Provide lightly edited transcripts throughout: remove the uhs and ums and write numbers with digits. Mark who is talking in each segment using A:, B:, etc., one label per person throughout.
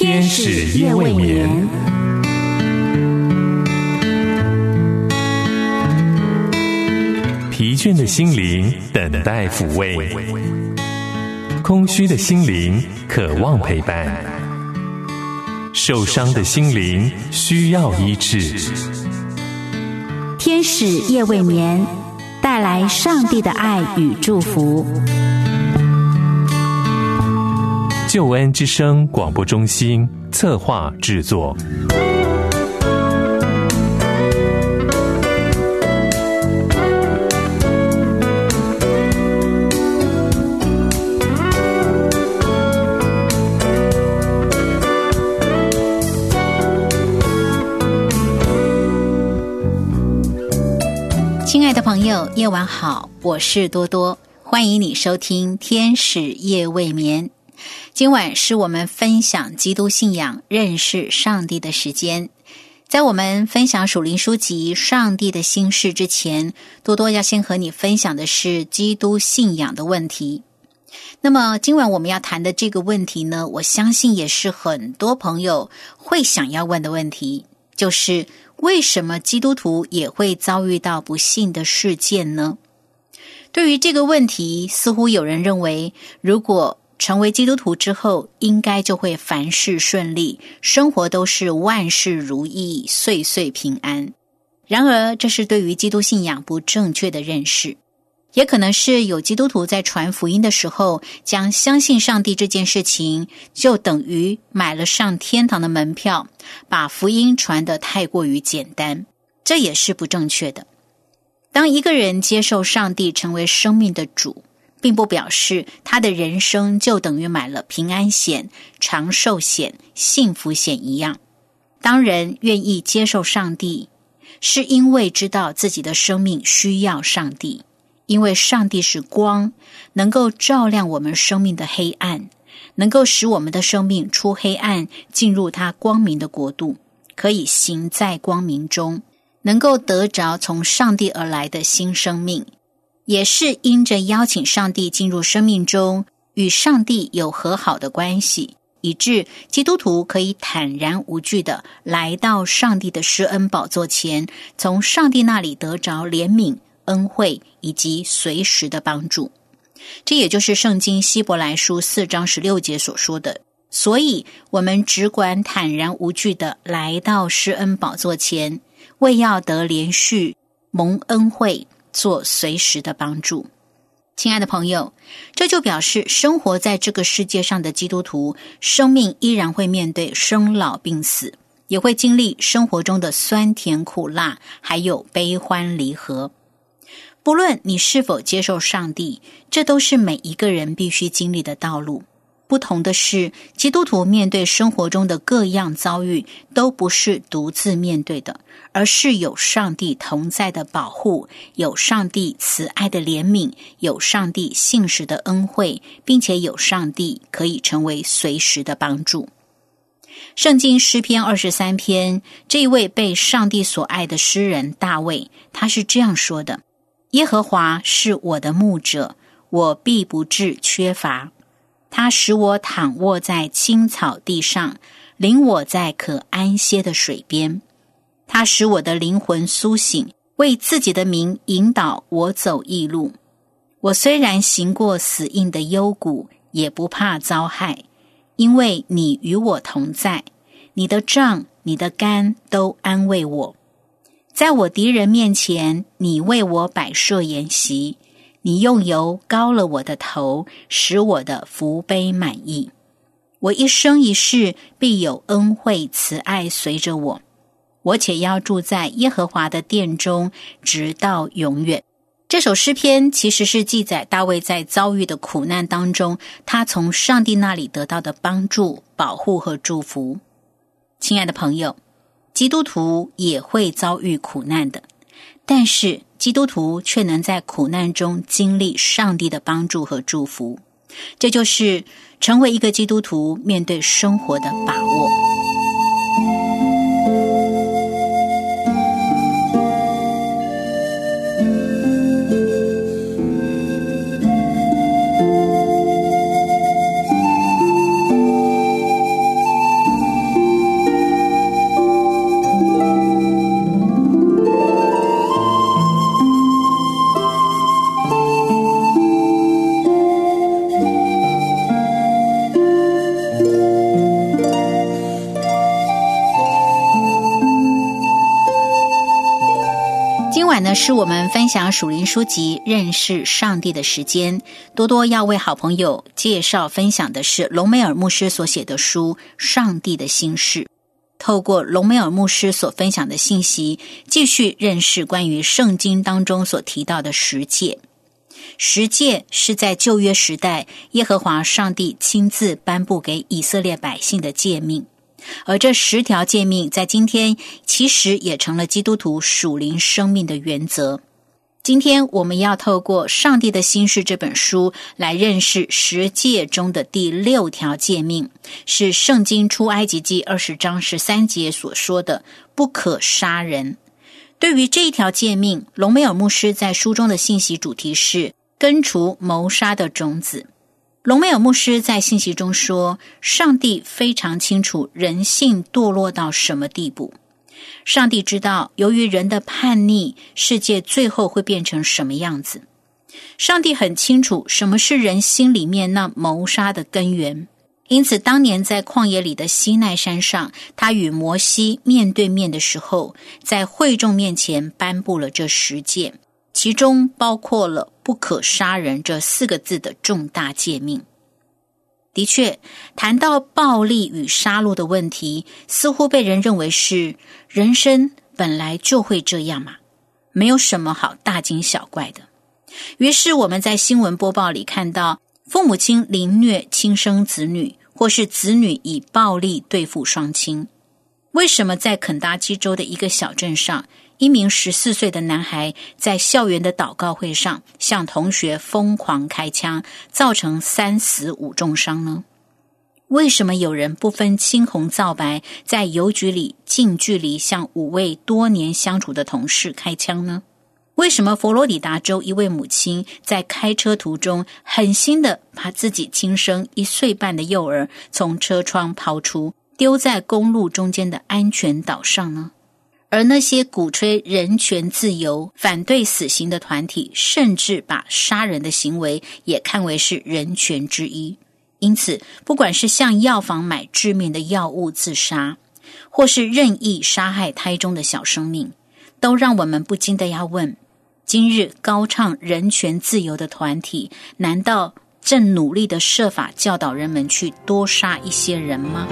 A: 天使夜未眠。疲倦的心灵等待抚慰，空虚的心灵渴望陪伴，受伤的心灵需要医治。
B: 天使夜未眠，带来上帝的爱与祝福。
A: 救恩之声广播中心策划制作。
B: 亲爱的朋友，夜晚好，我是多多，欢迎你收听天使夜未眠。今晚是我们分享基督信仰、认识上帝的时间。在我们分享属灵书籍《上帝的心事》之前，多多要先和你分享的是基督信仰的问题。那么今晚我们要谈的这个问题呢，我相信也是很多朋友会想要问的问题，就是为什么基督徒也会遭遇到不幸的事件呢？对于这个问题，似乎有人认为，如果成为基督徒之后，应该就会凡事顺利，生活都是万事如意，岁岁平安。然而，这是对于基督信仰不正确的认识。也可能是有基督徒在传福音的时候，将相信上帝这件事情就等于买了上天堂的门票，把福音传得太过于简单，这也是不正确的。当一个人接受上帝成为生命的主，并不表示他的人生就等于买了平安险、长寿险、幸福险一样。当人愿意接受上帝，是因为知道自己的生命需要上帝，因为上帝是光，能够照亮我们生命的黑暗，能够使我们的生命出黑暗，进入他光明的国度，可以行在光明中，能够得着从上帝而来的新生命。也是因着邀请上帝进入生命中，与上帝有和好的关系，以致基督徒可以坦然无惧地来到上帝的施恩宝座前，从上帝那里得着怜悯、恩惠以及随时的帮助。这也就是圣经希伯来书4章16节所说的，所以我们只管坦然无惧地来到施恩宝座前，为要得连续蒙恩惠，做随时的帮助。亲爱的朋友，这就表示生活在这个世界上的基督徒，生命依然会面对生老病死，也会经历生活中的酸甜苦辣，还有悲欢离合。不论你是否接受上帝，这都是每一个人必须经历的道路。不同的是，基督徒面对生活中的各样遭遇，都不是独自面对的，而是有上帝同在的保护，有上帝慈爱的怜悯，有上帝信实的恩惠，并且有上帝可以成为随时的帮助。圣经诗篇23篇，这一位被上帝所爱的诗人大卫，他是这样说的：耶和华是我的牧者，我必不致缺乏。他使我躺卧在青草地上，领我在可安歇的水边。他使我的灵魂苏醒，为自己的名引导我走义路。我虽然行过死荫的幽谷，也不怕遭害，因为你与我同在，你的杖、你的竿都安慰我。在我敌人面前，你为我摆设筵席，你用油膏了我的头，使我的福杯满溢。我一生一世必有恩惠慈爱随着我，我且要住在耶和华的殿中，直到永远。这首诗篇其实是记载大卫在遭遇的苦难当中，他从上帝那里得到的帮助、保护和祝福。亲爱的朋友，基督徒也会遭遇苦难的，但是基督徒却能在苦难中经历上帝的帮助和祝福。这就是成为一个基督徒面对生活的把握。 是我们分享属灵书籍认识上帝的时间。多多要为好朋友介绍分享的是隆美尔牧师所写的书《上帝的心事》。透过隆美尔牧师所分享的信息，继续认识关于圣经当中所提到的十诫。十诫是在旧约时代耶和华上帝亲自颁布给以色列百姓的诫命，而这10条诫命在今天其实也成了基督徒属灵生命的原则。今天我们要透过《上帝的心事》这本书来认识10诫中的第6条诫命，是圣经出埃及记20章13节所说的不可杀人。对于这一条诫命，隆美尔牧师在书中的信息主题是根除谋杀的种子。隆美尔牧师在信息中说，上帝非常清楚人性堕落到什么地步。上帝知道由于人的叛逆，世界最后会变成什么样子。上帝很清楚什么是人心里面那谋杀的根源，因此当年在旷野里的西奈山上，他与摩西面对面的时候，在会众面前颁布了这10诫，其中包括了不可杀人这4个字的重大诫命。的确，谈到暴力与杀戮的问题，似乎被人认为是人生本来就会这样嘛，没有什么好大惊小怪的。于是我们在新闻播报里看到父母亲凌虐亲生子女，或是子女以暴力对付双亲。为什么在肯达基州的一个小镇上，一名14岁的男孩在校园的祷告会上向同学疯狂开枪，造成3死5重伤呢？为什么有人不分青红皂白，在邮局里近距离向5位多年相处的同事开枪呢？为什么佛罗里达州一位母亲在开车途中狠心地把自己亲生1岁半的幼儿从车窗抛出，丢在公路中间的安全岛上呢？而那些鼓吹人权自由、反对死刑的团体，甚至把杀人的行为也看为是人权之一。因此，不管是向药房买致命的药物自杀，或是任意杀害胎中的小生命，都让我们不禁地要问，今日高唱人权自由的团体，难道正努力地设法教导人们去多杀一些人吗？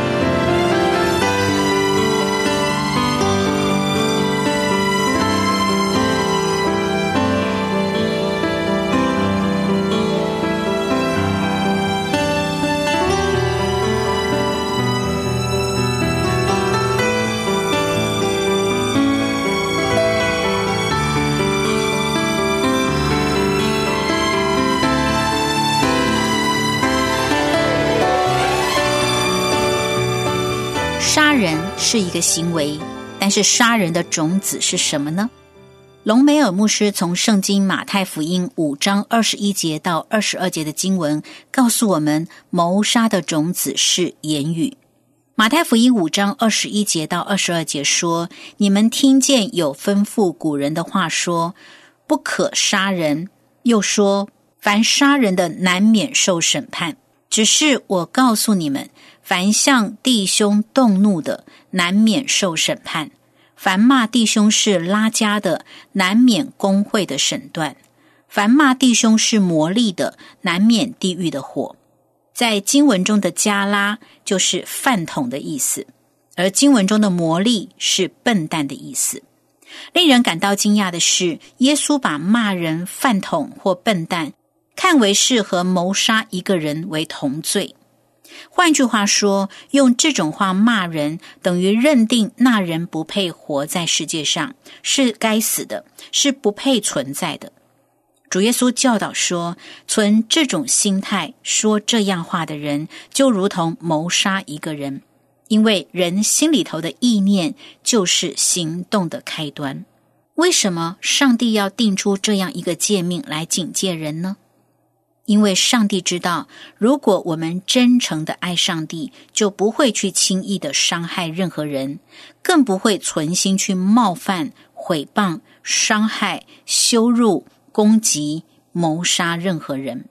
B: 杀人是一个行为，但是杀人的种子是什么呢？隆美尔牧师从圣经马太福音5章21节到22节的经文告诉我们，谋杀的种子是言语。马太福音5章21节到22节说，你们听见有吩咐古人的话说，不可杀人，又说凡杀人的难免受审判。只是我告诉你们，凡向弟兄动怒的，难免受审判；凡骂弟兄是拉加的，难免公会的审断；凡骂弟兄是魔力的，难免地狱的火。在经文中的加拉就是饭桶的意思，而经文中的魔力是笨蛋的意思。令人感到惊讶的是，耶稣把骂人、饭桶或笨蛋看为是和谋杀一个人为同罪。换句话说，用这种话骂人，等于认定那人不配活在世界上，是该死的，是不配存在的。主耶稣教导说，存这种心态说这样话的人，就如同谋杀一个人，因为人心里头的意念就是行动的开端。为什么上帝要定出这样一个诫命来警戒人呢？因为上帝知道，如果我们真诚的爱上帝，就不会去轻易的伤害任何人，更不会存心去冒犯、毁谤、伤害、羞辱、攻击、谋杀任何人。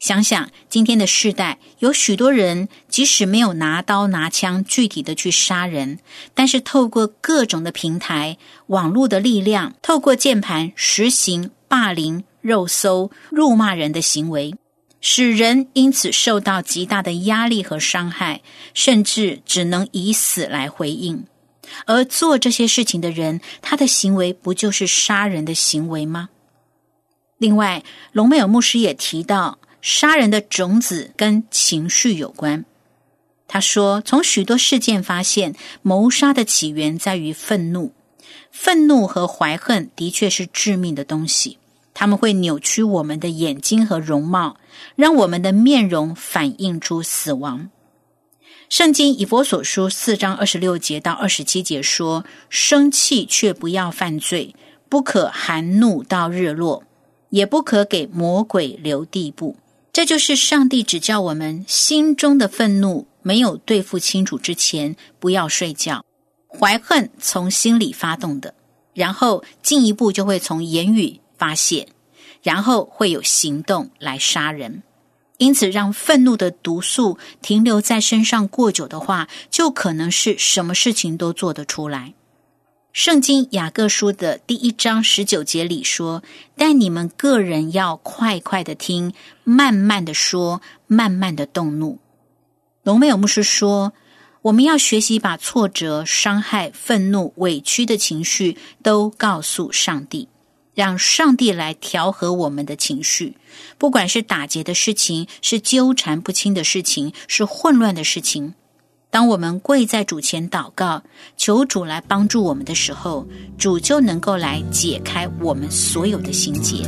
B: 想想今天的世代，有许多人即使没有拿刀拿枪具体的去杀人，但是透过各种的平台、网络的力量，透过键盘实行霸凌、肉搜、辱骂人的行为，使人因此受到极大的压力和伤害，甚至只能以死来回应。而做这些事情的人，他的行为不就是杀人的行为吗？另外，隆美尔牧师也提到，杀人的种子跟情绪有关。他说，从许多事件发现，谋杀的起源在于愤怒。愤怒和怀恨的确是致命的东西，它们会扭曲我们的眼睛和容貌，让我们的面容反映出死亡。圣经以弗所书4章26节到27节说，生气却不要犯罪，不可含怒到日落，也不可给魔鬼留地步。这就是上帝指教我们，心中的愤怒没有对付清楚之前，不要睡觉。怀恨从心里发动的，然后进一步就会从言语发泄，然后会有行动来杀人。因此，让愤怒的毒素停留在身上过久的话，就可能是什么事情都做得出来。圣经雅各书的第1章19节里说，但你们个人要快快的听，慢慢的说，慢慢的动怒。隆美尔牧师说，我们要学习把挫折、伤害、愤怒、委屈的情绪都告诉上帝，让上帝来调和我们的情绪。不管是打结的事情，是纠缠不清的事情，是混乱的事情，当我们跪在主前祷告，求主来帮助我们的时候，主就能够来解开我们所有的心结。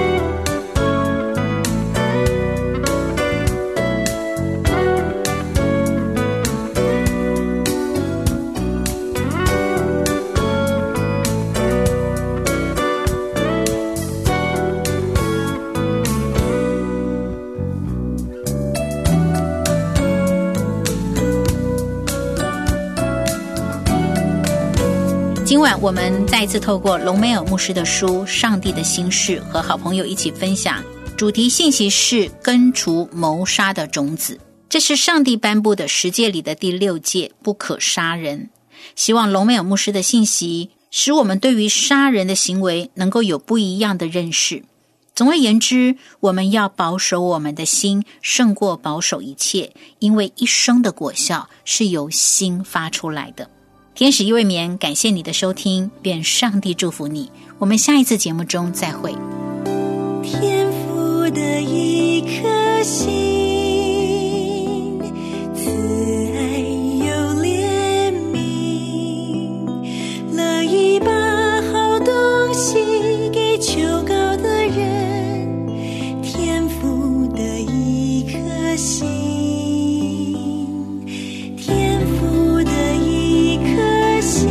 B: 今晚我们再一次透过隆美尔牧师的书《上帝的心事》和好朋友一起分享，主题信息是根除谋杀的种子。这是上帝颁布的10诫里的第6诫，不可杀人。希望隆美尔牧师的信息使我们对于杀人的行为能够有不一样的认识。总而言之，我们要保守我们的心，胜过保守一切，因为一生的果效是由心发出来的。天使夜未眠，感谢你的收听，愿上帝祝福你。我们下一次节目中再会。
C: 天父的一颗心，慈爱有怜悯，乐意把好东西给求告的人。天父的一颗心，天父的一颗心，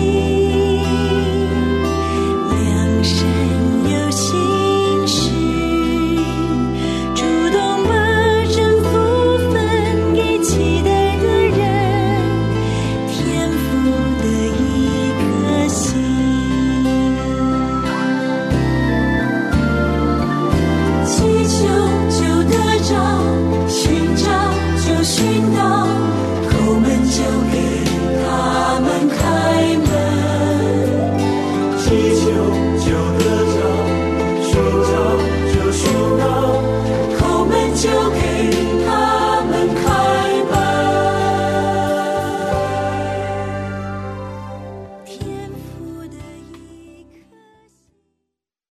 C: 良善有心事，主动把征服分给期待的人。天父的一颗心，祈求就得着，寻找就寻到，叩门就给他们开门。
D: 祈求就得着，寻找就寻到，
C: 叩门就给